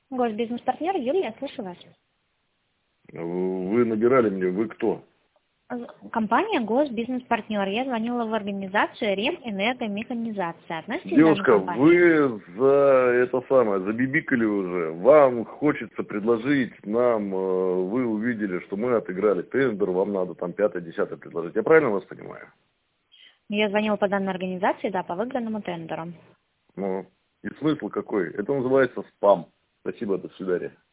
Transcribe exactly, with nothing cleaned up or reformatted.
Госбизнес-партнер Юлия, слышу вас. Вы набирали мне, вы кто? Компания Госбизнес-партнер. Я звонила в организацию Ремэнергомеханизация. Относитесь к Девушка, данной компании? вы за это самое, забибикали уже. Вам хочется предложить нам, э, вы увидели, что мы отыграли тендер, вам надо там пятое, десятое предложить. Я правильно вас понимаю? Я звонила по данной организации, да, по выигранному тендеру. Ну, и смысл какой? Это называется спам. Спасибо, до свидания.